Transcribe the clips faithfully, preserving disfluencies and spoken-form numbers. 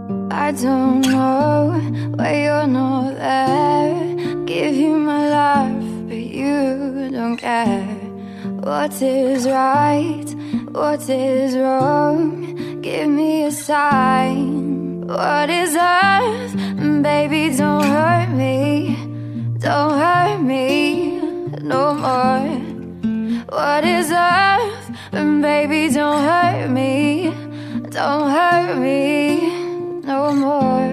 I don't know why you're not there. Give you my love, but you don't care. What is right? What is wrong? Give me a sign. What is earth? Baby, don't hurt me. Don't hurt me no more. What is earth? Baby, don't hurt me. Don't hurt me no more.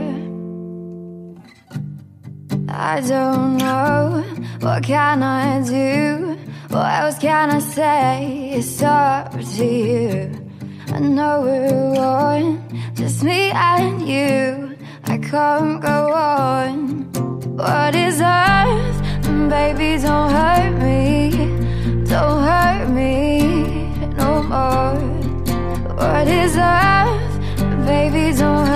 I don't know, what can I do? What else can I say? It's up to you. I know we're one, just me and you. I can't go on. What is earth? Baby, don't hurt me. Don't hurt me no more. What is earth? Baby, don't hurt me.